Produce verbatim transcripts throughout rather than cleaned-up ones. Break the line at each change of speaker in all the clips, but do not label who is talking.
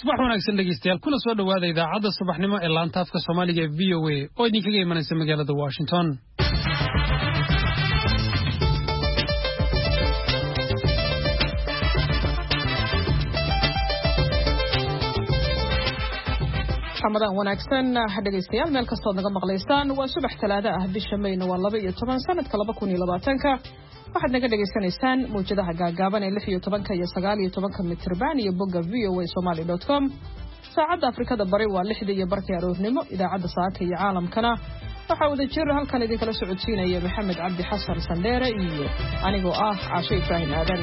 subax wanaagsan dhegeystayaal kuna soo dhawaada idaacadda subaxnimo ee laanta afka Soomaaliga ee V O A oo idinkaga imanaysa magaalada Washington.
Ramadan wanaagsan dhegeystayaal meel kasta oo naga maqlaysaan waa subax talaado ah bisha May waa laba iyo toban sanadka laba kun iyo labaatan waxaad naga dhageysanaysaan muujadaha gaagaaban ee lix iyo toban iyo sagaal iyo toban mitirban iyo bogga v o a somali dot com saacadda Afrikada Bari waa lixda iyo barkii aroornimo idaacadda saaka iyo caalamkana waxa wada jir halkan idin kala socodsiinaya Maxamed Cabdi Xasan Sandheere iyo anigoo ah Caashe Ibrahim Aadan.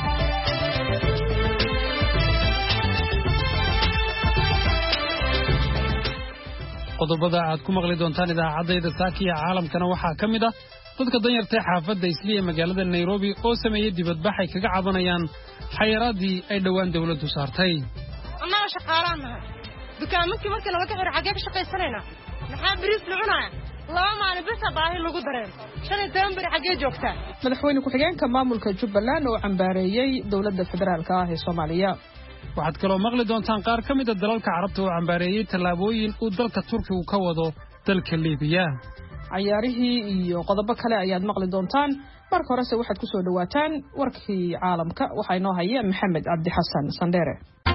qodobada aad ku maqli doontaan idaacadda saakiya caalamkana waxaa ka mid ah dadka danyarta xaafadda Isliya magaalada Nairobi oo sameeyay dibadbax ay kaga cabanayaan xayiraadii ay dhawaan dawladdu saartay.
annaga shaqaalaanahay dukaamanka markii laga xiro xagee ka shaqaysanayna maxaa bariis lucunaya laba maalin bas baahi lagu dareen shan iyo toban bari xagee joogtaa.
madaxweyne ku-xigeenka maamulka Jubbaland oo cambaareeyay dawladda federaalka ah ee Soomaaliya.
waxaad kaloo maqli doontaan qaar ka mid ah dalalka carabta oo cambaareeyay tallaabooyin uu dalka Turkiga ka wado dalka Liibiya.
ciyaarihii iyo qodobo kale ayaad maqli doontaan marka horese waxaad ku soo dhawaataan warkii caalamka waxa inoo haya Maxamed Cabdi Xasan Sandheere.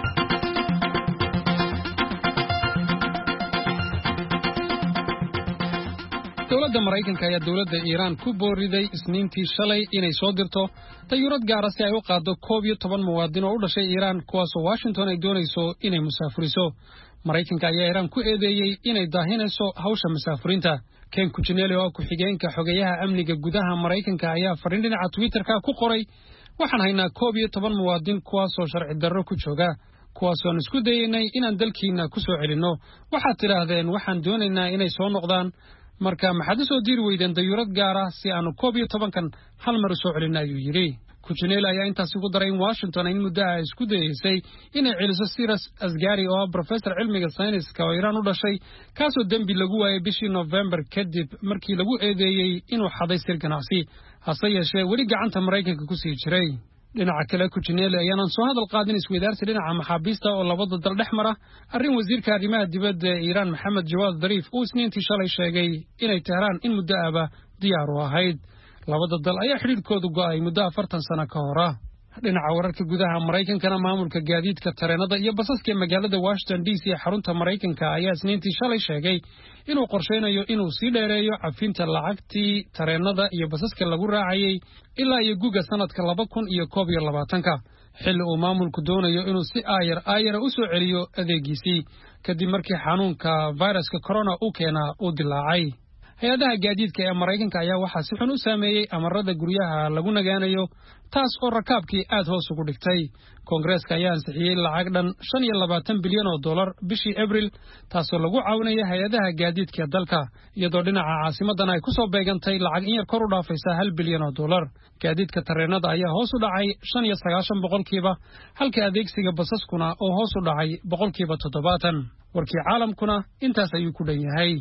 dowladda Mareykanka ayaa dowladda Iiraan ku booriday isniintii shalay inay soo dirto tayurad gaar ah si ay u qaado koob iyo toban muwaadin oo u dhashay Iiraan kuwaas oo Washington ay doonayso inay musaafuriso. Mareykanka ayaa Iiraan ku eedeeyay inay daahinayso hawsha musaafurinta. Ken Cuccinelli oo ku-xigeenka xogeyaha amniga gudaha Mareykanka ayaa fariin dhinaca Twitter-ka ku qoray waxaan haynaa koob iyo toban muwaadin kuwaas oo sharci darro ku jooga kuwaas oo isku dayaynay inaan dalkiina ku soo celinno. waxaad tidhaahdeen waxaan doonaynaa inay soo noqdaan marka maxaad u soo diiri weydeen dayuurad gaar ah si aanu koob iyo tobankan hal mar u soo celinno ayuu yidhi. Cuccinelli ayaa intaasi ku daray in Washington ay muddo ah isku dayaysay inay celiso Cyrus Asgari oo professor cilmiga sayniska oo Iiraan u dhashay kaasoo dembi lagu waayay bishii November kadib markii lagu eedeeyay inuu xaday sir ganacsi hase yeeshee weli gacanta Mareykanka ku sii jiray. dhinaca kale Cuccinelli ayaanan soo hadal qaadin isweydaarsi dhinaca maxaabiista oo labada dal dhex mara arrin wasiirka arrimaha dibadda ee Iiraan Maxamed Jawaad Dariif uu isniintii shalay sheegay inay Tehraan in muddo ahba diyaar u ahayd. labada dal ayaa xidhiidhkoodu go'ay muddo afartan sano ka hor. dhinaca wararka gudaha Mareykankana maamulka gaadiidka tareenada iyo basaska magaalada Washington D C ee xarunta Mareykanka ayaa isniintii shalay sheegay inuu qorsheynayo inuu sii dheereeyo cafinta lacagtii tareenada iyo basaska lagu raacayay ilaa iyo guga sanadka laba kun iyo koob iyo labaatanka xilli uu maamulku doonayo inuu si aayar aayara u soo celiyo adeegiisii kadib markii xanuunka fayraska corona uu keenaa uu dilaacay. hay-adaha gaadiidka ee Mareykanka ayaa waxaa si xun u saameeyay amarada guryaha lagu nagaanayo taas oo rakaabkii aad hoos ugu dhigtay. Koongareeska ayaa ansixiyay lacag dhan shan iyo labaatan bilyan oo dollar bishii Abriil taasoo lagu caawinayo hay-adaha gaadiidka dalka iyadoo dhinaca caasimadan ay ku soo beegantay lacag in yar kor u dhaafaysa hal bilyan oo dollar. gaadiidka tareenada ayaa hoos u dhacay shan iyo sagaashan boqolkiiba halka adeegsiga basaskuna oo hoos u dhacay boqolkiiba toddobaatan. warkii caalamkuna intaas ayuu ku dhan yahay.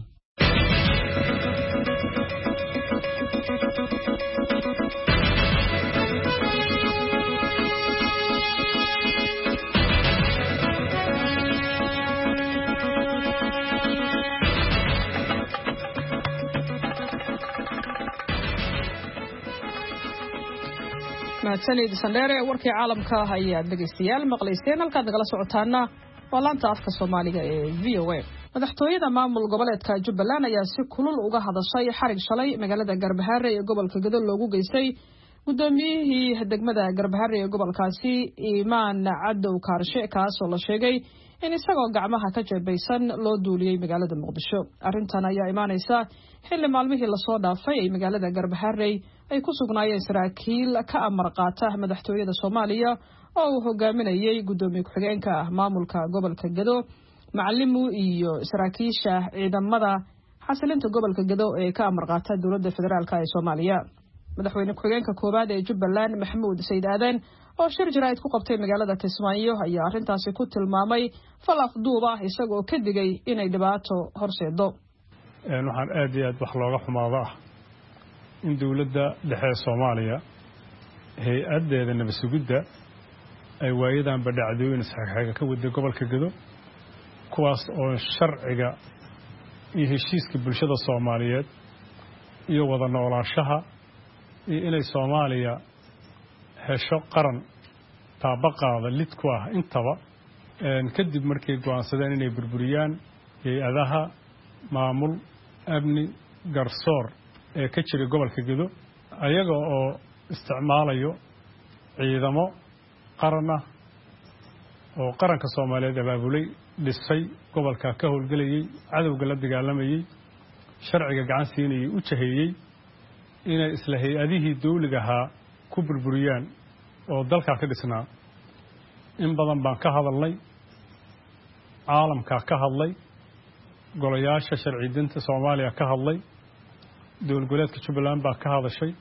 mahadsanid Sandheere warkii caalamka ayaa dhageystayaal maqlayseen halkaad nagala socotaana waa laanta afka Soomaaliga ee V O A. madaxtooyada maamul goboleedka Jubbaland ayaa si kulul uga hadashay xarig shalay magaalada Garbaharre ee gobolka Gedo loogu geystay gudoomiyihii degmada Garbaharre ee gobolkaasi Imaan Cadow Kaarshe kaas oo la sheegay in isagoo gacmaha ka jeebaysan loo duuliyay magaalada Muqdisho. arrintan ayaa imaanaysa xilli maalmihii la soo dhaafay ay magaalada Garbaharre ay ku sugnaayeen saraakiil ka amar qaata madaxtooyada Soomaaliya oo uu hogaaminayay gudoomiye ku-xigeenka maamulka gobolka Gedo macallimu iyo saraakiisha ciidamada xasilinta gobolka Gedo ee ka amar qaata dowladda federaalka ee Soomaaliya. madaxweyne ku-xigeenka koobaad ee Jubbaland Maxamuud Sayid Aadan oo shir jiraa'id ku qabtay magaalada Kismaayo ayaa arrintaasi ku tilmaamay falaq duub ah isagoo ka digay inay dhibaato horseedo.
een waxaan aad iyo aad wax looga xumaado ah in dawladda dhexe Soomaaliya hay'adeeda nabad sugidda ay waayadan badhacdooyin saxaxaga ka wada gobolka Gedo kuwaas oo sharciga iyo heshiiska bulshada Soomaaliyeed iyo wada noolaanshaha iyo inay Soomaaliya hesho qaran taabaqaada lid ku ah intaba kadib markay go'aansadeen inay burburiyaan hay'adaha maamul amni garsoor ee ka jira gobolka Gedo ayaga oo isticmaalayo ciidamo qaran ah oo qaranka Soomaaliyeed abaabulay dhisay gobolka ka howlgalayay cadawga la dagaalamayay sharciga gacan siinayay u jaheeyay inay isla hay'adihii dawliga ahaa ku burburiyaan oo dalka ka dhisnaa in badan baan ka hadalnay caalamka ka hadlay golayaasha sharci dinta Soomaaliya ka hadlay dawlad-goboleedka Jubbaland baa ka hadashay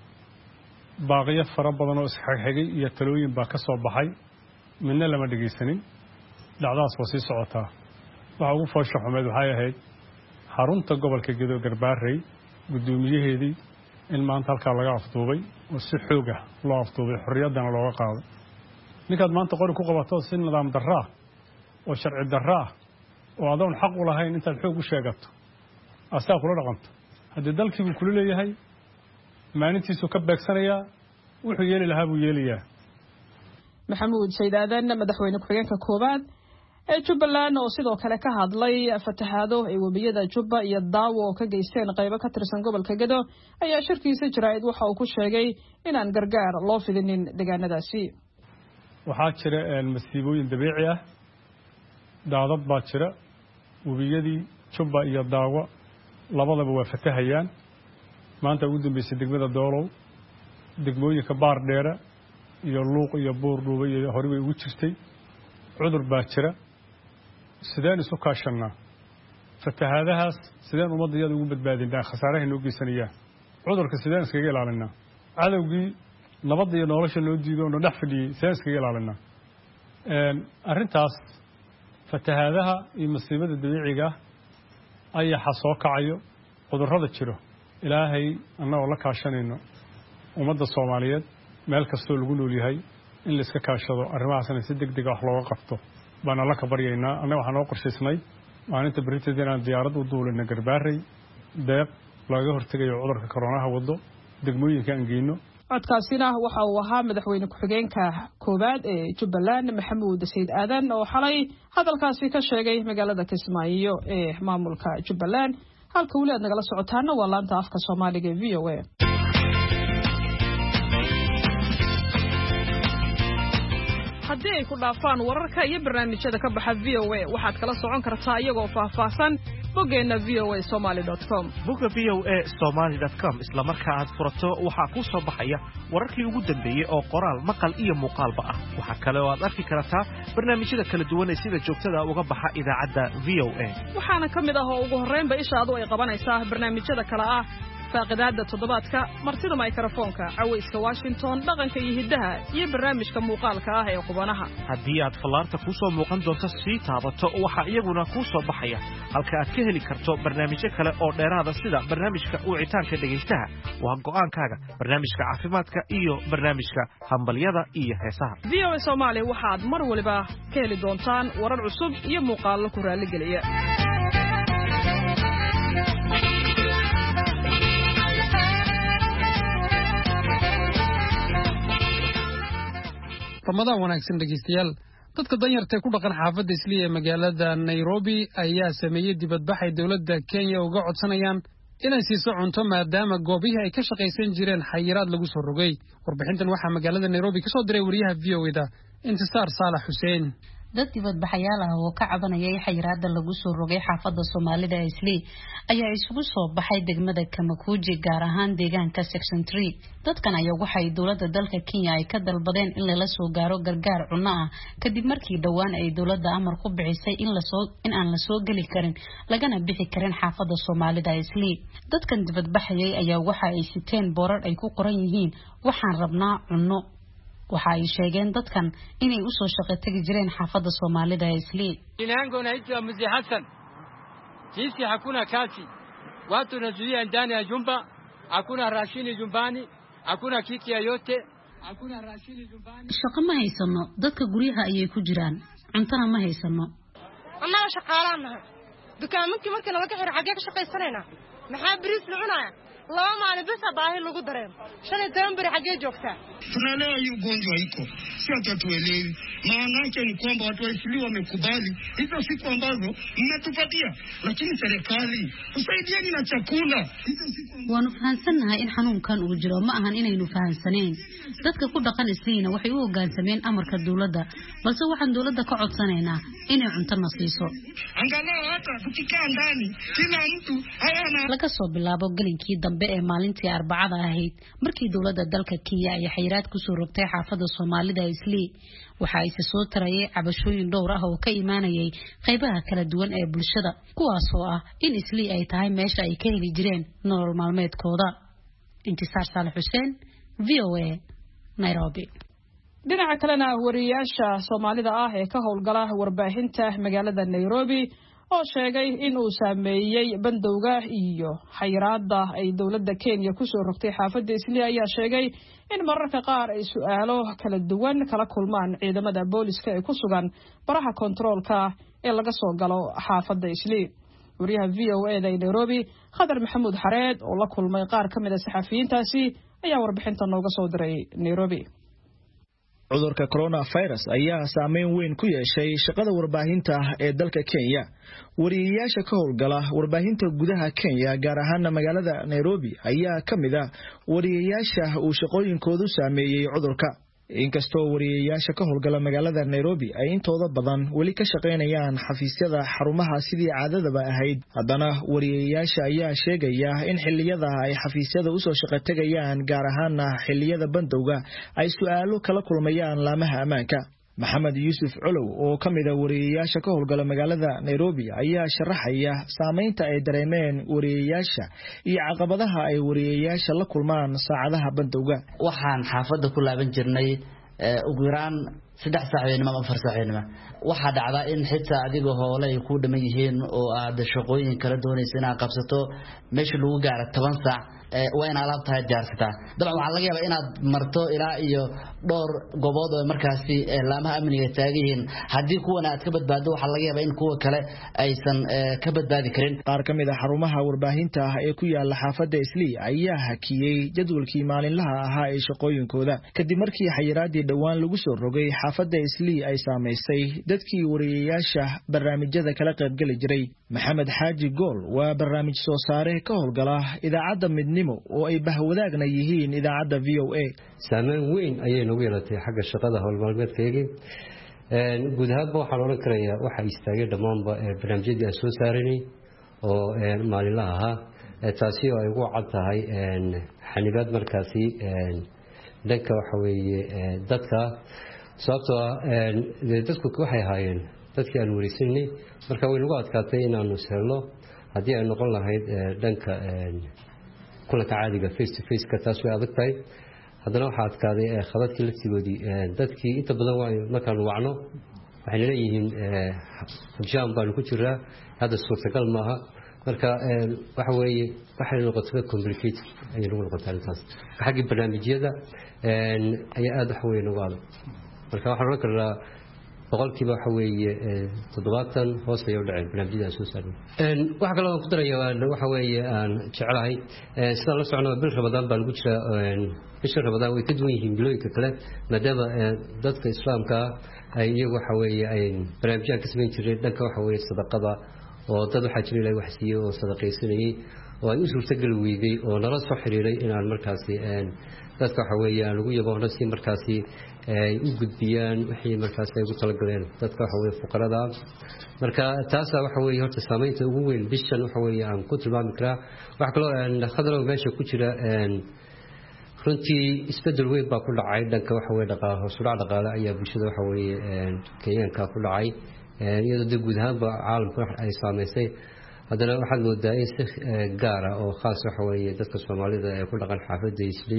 baaqiyo fara badan oo isxigxigay iyo talooyin baa ka soo baxay midna lama dhageysanin dhacdaas oo sii socota waxa ugu foosho xumeed waxay ahayd xarunta gobolka Gedo Garbaarey gudoomiyaheedii in maanta halka laga afduubay oo si xoog ah loo afduubay xorriyadana looga qaaday ninkaad maanta qori ku qabato si nidaam darro ah oo sharci darro ah oo adoon xaq u lahayn intaad xoog u sheegato asaa kula dhaqanto haddii dalkii uu kula leeyahay maalintiisu ka beegsanaya wuxuu yeeli lahaa buu yeelayaa
maxamuud sayid aadan madaxweyne ku-xigeenka koowaad ee Jubbaland oo sidoo kale ka hadlay fatahaado ay wabiyada Jubba iyo Daawo oo ka geysteen qaybo ka tirsan gobolka Gedo ayaa shirkiisa jiraayid waxa uu ku sheegay inaan gargaar loo fidinin deegaanadaasi
waxaa jira masiibooyin dabiici ah daadad baa jira wabiyadii Jubba iyo Daawo labadaba waa fatahayaan maanta ugu dambeysay degmada Doolow degmooyinka baar dheera iyo luuq iyo buur dhuuba iyo hore way ugu jirtay cudur baa jira sideen isu kaashanaa fatahaadahaas sideen ummadayada ugu badbaadinaa khasaaraha inoo geysanaya cudurka sideen iskaga ilaalinaa cadawgii nabadda iyo nolosha loo diido oo dhex fadhiyay sideen iskaga ilaalinaa arrintaas fatahaadaha iyo masiibada dabiiciga ayaxa soo kacayo cudurrada jiro ilaahay annagoo la kaashanayno ummadda Soomaaliyeed meel kastoo lagu nool yahay in la iska kaashado arrimahaasna si degdeg ah wax looga qabto baan alla ka baryaynaa annaga waxaan oo qorshaysnay maalinta baritada inaan diyaarad u duulino Garbaarey deeq laga hortagayo cudurka corona wado degmooyinka aan geyno
codkaasina waxa uu ahaa madaxweyne ku-xigeenka koowaad ee Jubbaland maxamuud sayid aadan oo xalay hadalkaasi ka sheegay magaalada Kismaayo ee maamulka Jubbaland halka wali aad nagala socotaana waa laanta afka Soomaaliga ee V O A haddii ay ku dhaafaan wararka iyo barnaamijyada ka baxa V O A waxaad kala socon kartaa iyagoo faahfaahsan boggeena v o a somali dot com
bogga v o a somali dot com isla marka aad furato waxaa ku soo baxaya wararkii ugu dambeeyay oo qoraal maqal iyo muuqaalba ah waxa kale oo aad arki kartaa barnaamijyada kala duwan ee sida joogtada uga baxa idaacadda V O A
waxaana ka mid ah oo ugu horreynba ishaadu ay qabanaysaa barnaamijyada kale ah faaqidaada toddobaadka martida mikrofoonka cawayska Washington dhaqanka iyo hidaha iyo barnaamijka muuqaalka ah ee qubanaha
haddii aad fallaarta ku soo muuqan doonto si taabato waxa iyaguna ku soo baxaya halka aad ka heli karto barnaamijyo kale oo dheeraada sida barnaamijka wicitaanka dhageystaha waa go'aankaaga barnaamijka caafimaadka iyo barnaamijka hambalyada iyo heesaha
V O A Soomaali waxaad mar waliba ka heli doontaan warar cusub iyo muuqaallo ku raali geliya
Ramadan wanaagsan dhageystayaal dadka danyarta ku dhaqan xaafadda Islii ee magaalada Nairobi ayaa sameeyay dibadbax ay dawladda Kenya uga codsanayaan inay siiso cunto maadaama goobihii ay ka shaqaysan jireen xayiraad lagu soo rogay warbixintan waxaa magaalada Nairobi ka soo diray wariyaha V O A-da Intisaar Saalax Xuseen
dad dibadbaxayaal ah oo ka cabanayay xayiraadda lagu soo rogay xaafadda Soomaalida ee Islii ayaa isugu soo baxay degmada Kamakuji gaar ahaan deegaanka Section three dadkan ayaa waxay dawladda dalka Kenya ay ka dalbadeen in la soo gaaro gargaar cunno ah kadib markii dhawaan ay dawladda amar ku bixisay in la soo in aan la soo gali karin lagana bixi karin xaafadda Soomaalida ee Islii dadkan dibadbaxayay ayaa waxa ay siteen boorar ay ku qoran yihiin waxaan rabnaa cunno waxa ay sheegeen dadkan inay u soo shaqo tagi jireen xaafadda Soomaalida ee Islii
inaango naitwa Mzee Hassan sisi hakuna kazi watu nazuia ndani ya jumba hakuna rashini jumbani hakuna kitu yoyote
shaqo ma haysano dadka guryaha ayay ku jiraan cuntana ma haysano
annaga shaqaalaan nahay dukaamanki markii laga xiro xagee ka shaqaysanayna maxaa bariis la cunaya laba maalin bas baahi lagu dareen shan iyo toban bari xagee joogtaa
tunaelewa hii ugonjwa iko si hatuelewi maana yake ni kwamba watu wa Isli wamekubali hizo siku ambazo mnatupatia lakini serikali usaidieni na chakula hizo siku
waanu fahansanahay in xanuunkan uu jiro ma ahan inaynu fahansaneen dadka ku dhaqan Isliina waxay u hoggaansameen amarka dawladda balse waxaan dawladda ka codsanaynaa inay cunto na siiso
angalau hata tukikaa ndani kila mtu hayana
laga soo bilaabo galinkii dambe ee maalintii Arbacada ahayd markii dawladda dalka Kenya ay xayiraad ku soo rogtay xaafadda Soomaalida Isli waxa ay soo tarayay cabashooyin dhowr ah oo ka imaanayay qaybaha kala duwan ee bulshada kuwaas oo ah in Isli ay tahay meesha ay ka heli jireen nolol maalmeedkooda Intisaar Saalax Xuseen V O A Nairobi
dhinaca kalena wariyaasha Soomaalida ah ee ka howlgala warbaahinta magaalada Nairobi oo sheegay in uu saameeyay bandowga iyo xayiraadda ay dawladda Kenya ku soo rogtay xaafadda Isli ayaa sheegay in mararka qaar ay su'aalo kala duwan kala kulmaan ciidamada booliska ee ku sugan baraha kontaroolka ee laga soo galo xaafadda Isli wariyaha V O A ee Nairobi Khadar Maxamuud Xareed oo la kulmay qaar ka mid ah saxafiyiintaasi ayaa warbixinta nooga soo diray Nairobi
cudurka coronavirus ayaa saameyn weyn ku yeeshay shaqada warbaahinta ee dalka Kenya wariyaasha ka howlgala warbaahinta gudaha Kenya gaar ahaan magaalada Nairobi ayaa kamid ah wariyaasha uu shaqooyinkoodu saameeyay cudurka inkastoo wariyaasha ka howlgala magaalada Nairobi ay intooda badan wali ka shaqeynayaan xafiisyada xarumaha sidii caadadaba ahayd haddana wariyaasha ayaa sheegaya in xilliyada ay xafiisyada u soo shaqo tagayaan gaar ahaan xilliyada bandowga ay su'aalo kala kulmayaan laamaha ammaanka Maxamed Yuusuf Colow oo kamid ah wariyaasha ka howlgala magaalada Nairobi ayaa sharaxaya saameynta ay dareemeen wariyaasha iyo caqabadaha ay wariyaasha la kulmaan saacadaha bandowga
waxaan xaafadda ku laaban jirnay ugu yaraan saddex saacadood ama afar saacadood waxa dhacda in xitaa adiga hoole ay ku dhaman yihiin oo aad shaqooyin kala doonayso inaad qabsato meesha lagu gaaro toban saac waa in alaabta diyaarsataa dabcan waxa laga yaabaa inaad marto ilaa iyo dhowr gobood oo markaasi laamaha amniga taagiin hadii kuwan aad ka badbaado waxa laga yaabaa in kuwa kale aysan ka badbaadi karin
qaar kamid ah xarumaha warbaahinta ee ku yaala xaafadda Isli ayaa hakiyay jadwalkii maalinlaha ahaa ee shaqooyinkooda kadib markii xayiraadii dhawaan lagu soo rogay xaafadda Isli ay saameysay dadkii wariyaasha barnaamijyada kala qayb gali jiray Maxamed Xaaji Gool waa barnaamij soo saare ka howlgala idaacadda midnimo oo ay bahwadaagna yihiin idaacadda V O A
saameyn weyn ayay nagu yeelatay xagga shaqada howlmaalmeedkayga een guud ahaan waxaan oran karayaa waxa istaagay dhamaanba barnaamijyadii aan soo saaranay oo maalinlaha ahaa taasi oo ay ugu cad tahay een xanibaad markaasi een dhanka waxa weeye dadka sababtoo ah dadku waxay haayeen dadkii aan warisanay marka way nagu adkaatay inaanu helno haddii ay noqon lahayd dhanka kulanka caadiga face to face ka taas way adag tahay haddana waxaa adkaaday khadadkii laftigoodii dadkii inta badan waa markaanu wacno waxayna leeyihiin jaam baanu ku jiraa hadda suurtagal maaha marka waxa weeye waxay noqotay complicated ayay nagu noqotay arrintaas xaggii barnaamijyada ayaa aada wax weyn uga adag marka waxaan oran karnaa boqolkiiba waxa weeye toddobaatan hoos ayay u dhaceen barnaamijyada aan soo saarnay waxa kale oo ku daraya waxa weeye aan jecelahay sida la socono bil Ramadaan baa lagu jiraa bisha Ramadaan way ka duwan yihiin bilooyinka kale maadaama dadka islaamka ay iyagu waxa weeye ay barnaamijyada ka sameyn jireen dhanka waxa weeye sadaqada oo dad waxa jiray ilaahay wax siiyay oo sadaqaysanayay oo ay u suurtagal weeyday oo nala soo xiriiray inaan markaasi dadka waxa weeye aan ugu yabo si markaasi ay u gudbiyaan wixii markaas ay ugu talagaleen dadka waxa weeye fuqarada marka taas waxa weeye horta saameynta ugu weyn bishan waxa weeye aan ku tilmaami karaa waxa kale oo khadalow meesha ku jira runtii isbedel weyn baa ku dhacay dhanka waxa weeye dhaqaalaha surac dhaqaale ayaa bulshada waxa weeye Kenyaanka ku dhacay iyadoo guud ahaan caalamka ay saameysay haddana waxaad moodaa in si gaar ah oo khaas waxa weeye dadka Soomaalida ee ku dhaqan xaafadda Isli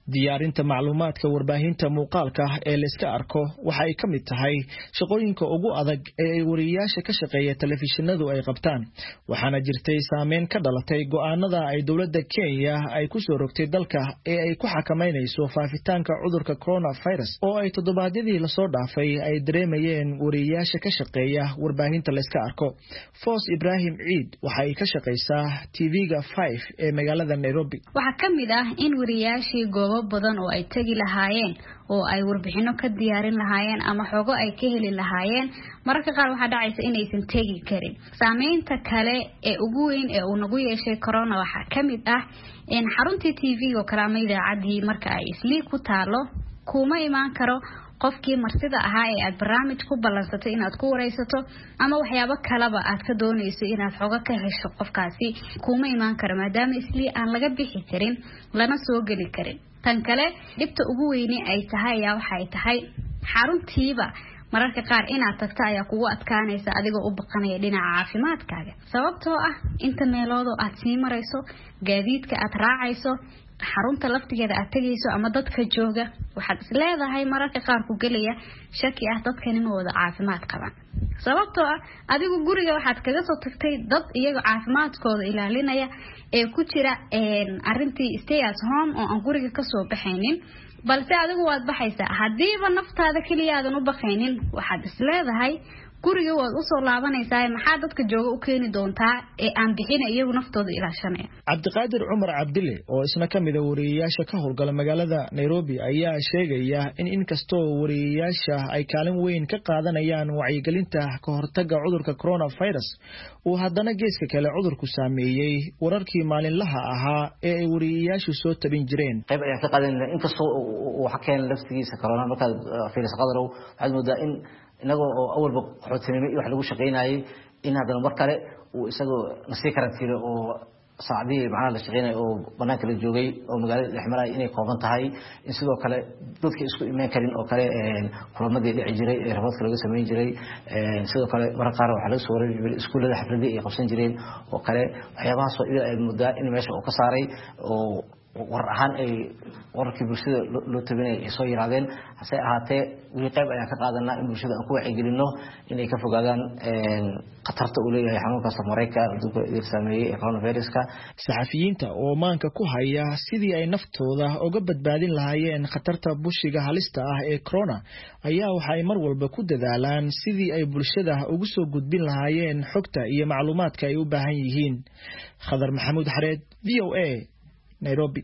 diyaarinta macluumaadka warbaahinta muuqaalka ee la iska arko waxa ay kamid tahay shaqooyinka ugu adag ee ay wariyaasha ka shaqeeya telefishinadu ay qabtaan waxaana jirtay saameyn ka dhalatay go'aanada ay dowladda Kenya ay ku soo rogtay dalka ee ay ku xakameynayso faafitaanka cudurka coronavirus oo ay toddobaadyadii la soo dhaafay ay dareemayeen wariyaasha ka shaqeeya warbaahinta la iska arko Foos Ibrahim Ciid waxa ay ka shaqeysaa T V-ga five ee magaalada Nairobi
waxa kamid ah in wariyaashii goobo badan oo ay tagi lahaayeen oo ay warbixino ka diyaarin lahaayeen ama xogo ay ka heli lahaayeen mararka qaar waxa dhacaysa inaysan tagi karin saameynta kale ee ugu weyn ee uu nagu yeeshay corona waxa kamid ah in xaruntii T V-ga kala idaacadii marka ay isli ku taalo kuma imaan karo qofkii martida ahaa ee aad barnaamij ku ballansatay inaad ku wareysato ama waxyaabo kaleba aad ka doonayso inaad xogo ka hesho qofkaasi kuma imaan karo maadaama isli aan laga bixi karin lana soo gali karin tan kale dibta ugu weyn ay tahay ayaa waxa ay tahay xaruntiiba mararka qaar inaad tagto ayaa kugu adkaanaysa adigoo u baqanaya dhinaca caafimaadkaaga sababtoo ah inta meeloodo aad sii marayso gaadiidka aad raacayso xarunta laftigeeda aad tagayso ama dadka jooga waxaad isleedahay mararka qaar ku galaya shaki ah dadkan inuu wada caafimaad qabaan sababtoo ah adigu guriga waxaad kaga soo tagtay dad iyaga caafimaadkooda ilaalinaya ee ku jira een arintii stay at home oo aan guriga ka soo baxaynin balse adigu waad baxaysaa hadiiba naftaada kaliya aadan u baqaynin waxaad isleedahay guriga waad u soo laabanaysaa maxaa dadka jooga u keeni doontaa ee aan bixin iyagu naftooda ilaashanaya
Cabdiqaadir Cumar Cabdille oo isna kamid ah wariyaasha ka howlgala magaalada Nairobi ayaa sheegaya in inkastoo wariyaasha ay kaalin weyn ka qaadanayaan wacyigelinta ka hortagga cudurka coronavirus uu haddana geeska kale cudurku saameeyay wararkii maalinlaha ahaa ee ay wariyaashu soo tabin jireen
qayb ay ka qaadanayaan inkastoo uu xakeen laftigiisa corona marka fiiris qadaro waxaad moodaa in inaga oo awalba xoogtinimo wax lagu shaqeynayay in hadana mar kale uu isagoo nasiib karantiile oo saacadii macna la shaqeynay oo banaanka la joogay oo magaalada dhexmaray inay kooban tahay in sidoo kale dadka isku imaan karin oo kale ee kulamadii dhici jiray ee rabadka laga sameyn jiray ee sidoo kale mar qaar waxa laga soo wareeyay iskuulada xafladii ay qabsan jireen oo kale waxyaabaha soo ila ay muddaa in meesha uu ka saaray oo war ahaan ay wararkii bulshada loo tabinay ay soo yiraadeen hase ahaatee wixii qayb ayaan ka qaadanaa in bulshada aan ku wacyigelino inay ka fogaadaan khatarta uu leeyahay xanuunka samareyka dadka ay saameeyay coronavirus-ka
saxafiyiinta oo maanka ku haya sidii ay naftooda uga badbaadin lahaayeen khatarta bushiga halista ah ee corona ayaa waxa ay mar walba ku dadaalaan sidii ay bulshada ugu soo gudbin lahaayeen xogta iyo macluumaadka ay u baahan yihiin Khadar Maxamuud Xareed V O A Nairobi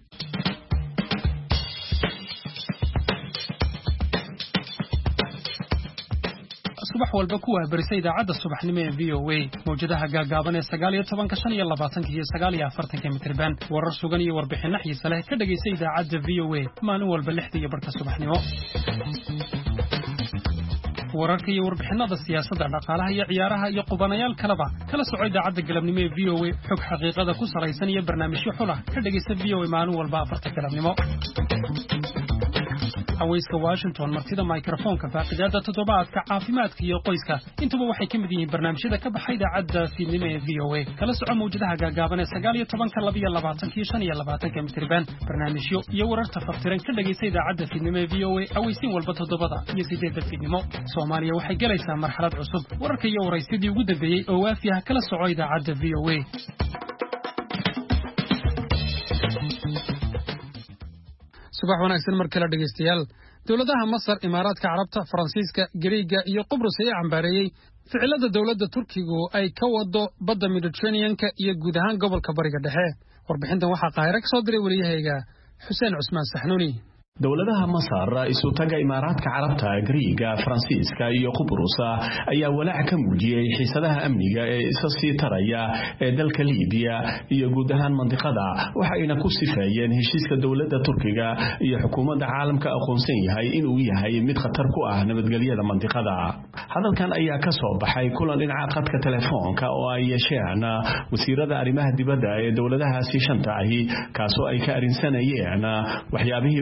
subax walba ku waabarisay idaacadda subaxnimo ee V O A mawjadaha gaagaaban ee sagaal iyo toban shan iyo labaatan iyo sagaal iyo afartan mitirban warar sugan iyo warbixin xiiso leh ka dhageysay idaacadda V O A maalin walba lixda iyo barka subaxnimo wararka iyo warbixinada siyaasadda dhaqaalaha iyo ciyaaraha iyo qubanayaal kaleba kala socod idaacadda galabnimo ee V O A xog xaqiiqada ku salaysan iyo barnaamijyo xula ka dhageysta V O A maalin walba afarta galabnimo hawayska Washington martida microphone-ka faaqidaada toddobaadka caafimaadka iyo qoyska intuba waxay ka mid yihiin barnaamijyada ka baxay idaacadda fiidnimo ee V O A kala soco mawjadaha gaagaaban ee sagaal iyo toban laba iyo labaatan iyo shan iyo labaatan mitirban barnaamijyo iyo wararka faftiran ka dhageysta idaacadda fiidnimo ee V O A awaysiin walba toddobada iyo sideedda fiidnimo Soomaaliya waxay galaysaa marxalad cusub wararka iyo waraysidii ugu dambeeyay oo waafi ah kala soco idaacadda V O A subax wanaagsan mar kale dhageystayaal dawladaha Masar Imaaraadka Carabta Faransiiska Greega iyo Qobrus ay cambaareeyay ficilada dawladda Turkigu ay ka wado badda Mediterranean-ka iyo guud ahaan gobolka Bariga Dhexe warbixintan waxa Qaahire ka soo diray waliyahayga Xuseen Cusmaan Saxnuuni
dawladaha Masar isu taga Imaaraadka Carabta Greega Faransiiska iyo Qobrus ayaa walaac ka muujiyay xiisadaha amniga ee isa sii taraya ee dalka Liibiya iyo guud ahaan mantiqada waxayna ku sifeeyeen heshiiska dawladda Turkiga iyo xukuumadda caalamka aqoonsan yahay inuu yahay mid khatar ku ah nabadgelyada mantiqada hadalkan ayaa ka soo baxay kulan dhinaca khadka telefoonka oo ay yeesheen wasiirada arrimaha dibadda ee dawladahaasi shanta ahi kaasoo ay ka arinsanayeen waxyaabihii ugu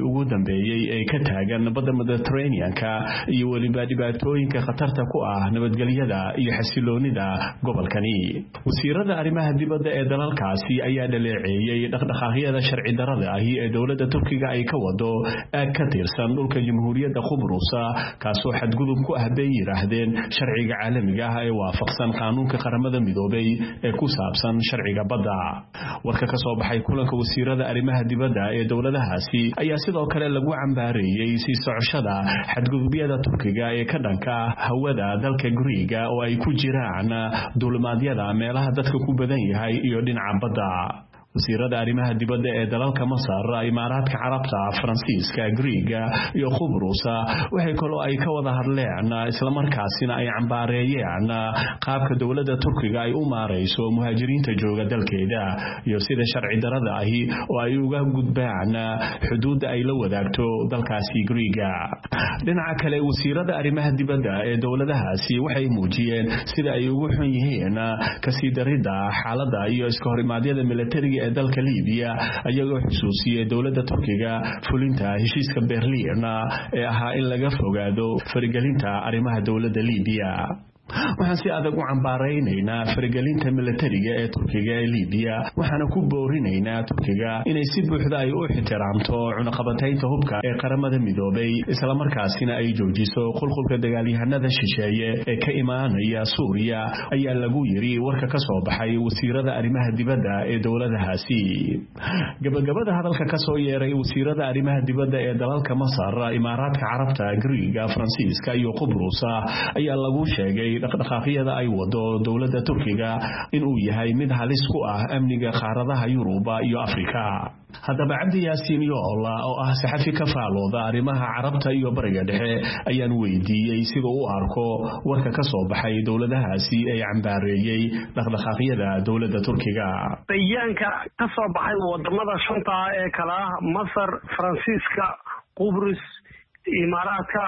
dambeeyay ee ka taagan badda Mediterranean-ka iyo waliba dhibaatooyinka khatarta ku ah nabadgelyada iyo xasiloonida gobolkani wasiirada arrimaha dibadda ee dalalkaasi ayaa dhaleeceeyay dhaqdhaqaaqyada sharci darrada ah ee dawladda Turkiga ay ka wado aag ka tirsan dhulka Jamhuuriyadda Qubrus kaasoo xadgudub ku ah bay yiraahdeen sharciga caalamiga ah ee waafaqsan qaanuunka qaramada midoobay ee ku saabsan sharciga badda warka ka soo baxay kulanka wasiirada arrimaha dibadda ee dawladahaasi ayaa sidoo kale lagu cambaareeyay si socoshada xadgudubyada Turkiga ee ka dhanka hawada dalka Greega oo ay ku jiraan duulimaadyada meelaha dadka ku badan yahay iyo dhinaca badda wasiirada arrimaha dibadda ee dalalka Masar, Imaaraadka Carabta, Faransiiska, Greega iyo Qubrus waxay kaloo ay ka wada hadleen isla markaasina ay cambaareeyeen qaabka dawladda Turkiga ay u maareyso muhaajiriinta jooga dalkeeda iyo sida sharci darrada ah oo ay uga gudbaan xuduudda ay la wadaagto dalkaasi Greega dhinaca kale wasiirada arrimaha dibadda ee dawladahaasi waxay muujiyeen sida ay ugu xun yihiin ka sii darida xaaladda iyo iska horimaadyada militariga ee dalka Liibiya ayagoo xusuusiyay dawladda Turkiga fulinta heshiiska Berlin ee ahaa in laga fogaado faragelinta arrimaha dawladda Liibiya waxaan si adag u cambaareynayna faragelinta militariga ee Turkiga ee Liibiya waxaana ku boorinaynaa Turkiga inay si buuxda ay u ixtiraamto cunaqabataynta hubka ee qaramada midoobay isla markaasina ay joojiso qulqulka dagaalyahanada shisheeye ee ka imaanaya Suuriya ayaa lagu yiri warka ka soo baxay wasiirada arrimaha dibadda ee dawladahaasi gabagabada hadalka ka soo yeeray wasiirada arrimaha dibadda ee dalalka Masar, Imaaraadka Carabta, Greega, Faransiiska iyo Qubrus ayaa lagu sheegay dhaqdhaqaaqyada ay wado dawladda Turkiga in uu yahay mid halis ku ah amniga qaaradaha Yuruba iyo Afrika haddaba Cabdi Yaasiin Yoola oo ah saxafi ka faalooda arrimaha Carabta iyo Bariga Dhexe ayaan weydiiyay sida uu arko warka ka soo baxay dawladahaasi ay cambaareeyay dhaqdhaqaaqyada dawladda Turkiga
bayaanka ka soo baxay wadamada shanta ee kala ah Masar, Faransiiska, Qubrus, Imaaraadka,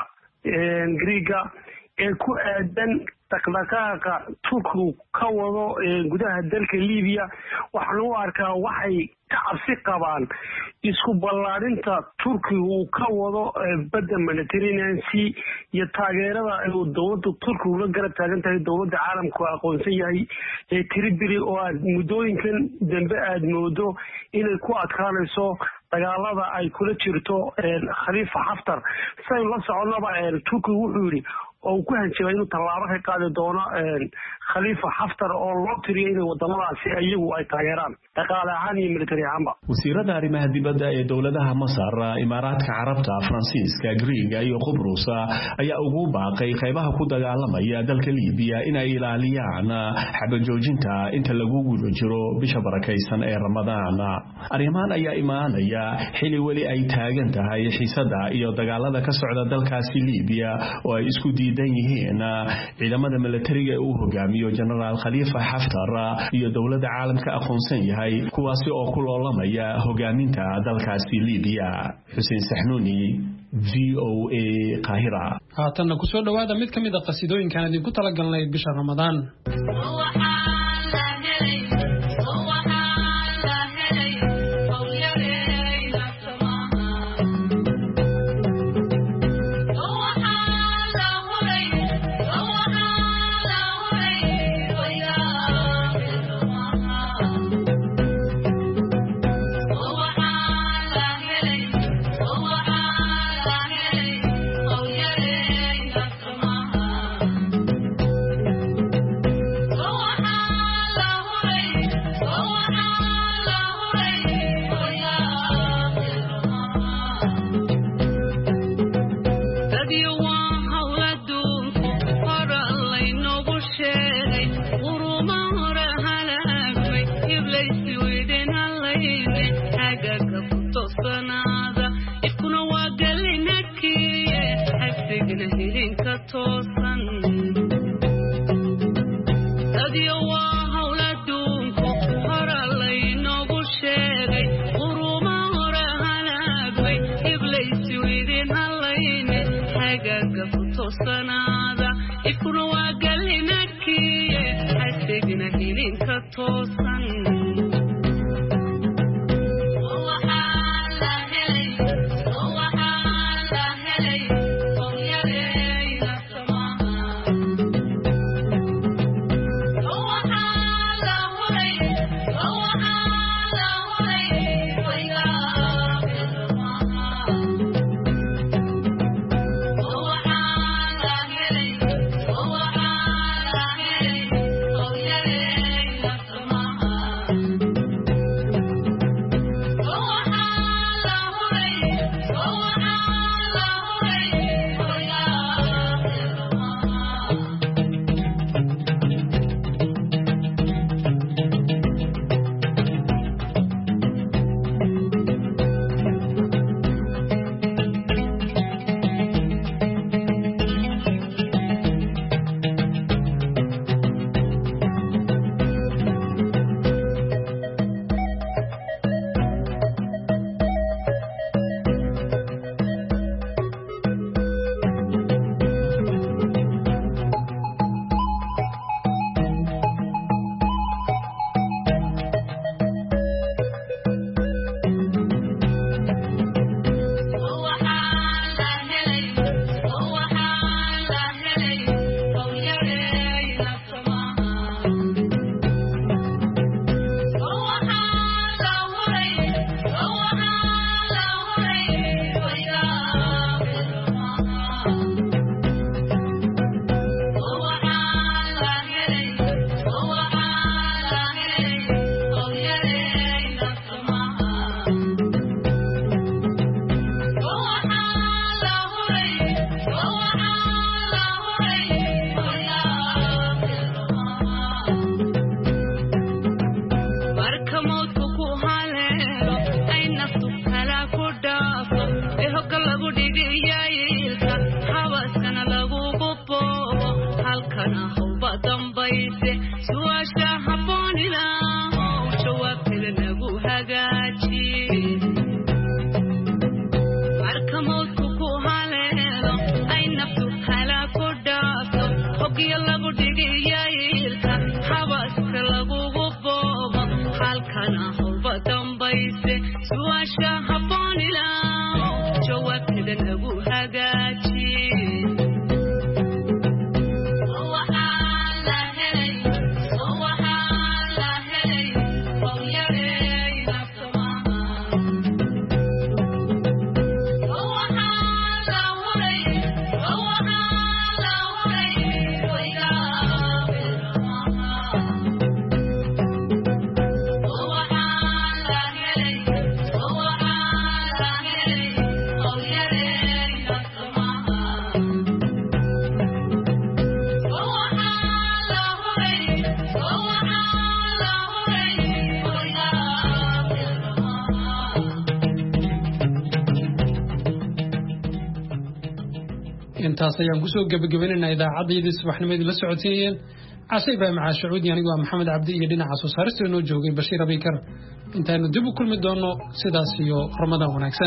Greega ee ku aadan dhaqdhaqaaqa Turkigu ka wado gudaha dalka Liibiya waxaan u arkaa waxay ka cabsi qabaan isku ballaarinta Turkigu ka wado badda Mediterranean Sea iyo taageerada ay dawladda Turkigu la garab taagan tahay dawladda caalamku aqoonsan yahay ee Tripoli oo aad muddooyinkan dambe aad moodo inay ku adkaanayso dagaalada ay kula jirto Khalifa Haftar say la soconaba Turkigu wuxuu yiri oo ku hanjabay inuu tallaabo ka qaadi doono Khalifa Haftar oo loo tiriyay in wadamadaasi ayagu ay taageeraan dhaqaale ahaan iyo military ahaanba
wasiirada arrimaha dibadda ee dawladaha Masar, Imaaraadka Carabta, Faransiiska, Greega iyo Qubrus ayaa ugu baaqay qaybaha ku dagaalamaya dalka Liibiya in ay ilaaliyaan xabajoojinta inta lagu guda jiro bisha barakaysan ee Ramadaan arrimahan ayaa imaanaya xili wali ay taagan tahay xiisada iyo dagaalada ka socda dalkaasi Liibiya oo ay isku diidan yihiin ciidamada militariga uu hogaamiyo General Khalifa Haftar iyo dawladda caalamka aqoonsan yahay kuwaasi oo ku loolamaya hogaaminta dalkaasi Liibiya Xuseen Saxnuuni V O A Qaahira
haatanna ku soo dhawaada mid kamid ah qasiidooyinkan idinku talagalnay bisha Ramadaan
Oh, halkana hawba dambayse su'aasha habboon ilaahow jawaabteeda nagu hagaaji marka mawdku ku haleelo ay naftu hala ku dhaafto hogiya lagu dhigayaylka habaska lagugu boobo halkana hawba dambayse su'aasha habboon ilaahow jawaabteeda nagu hagaaji
intaas ayaan ku soo gabagabeynaa idaacadda subaxnimadii la socodsiinayeen casay baa macaa sacuudi anigu waa maxamed cabdi iyo dhinaca soo saarista noo joogay bashiir abikar intaanu dib u kulmi doono sidaas iyo ramadaan wanaagsan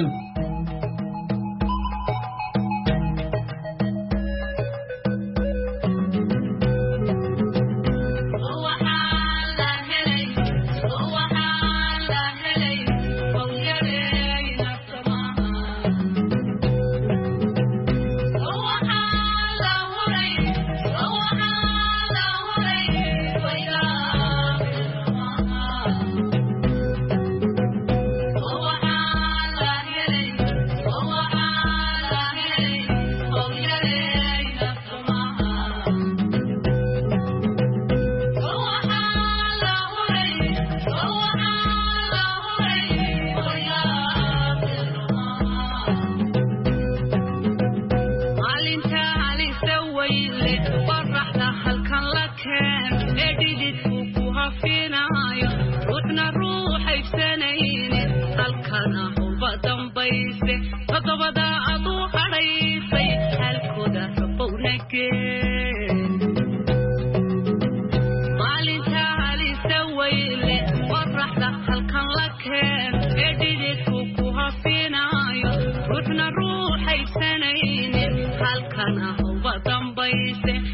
halkana hawba dambayse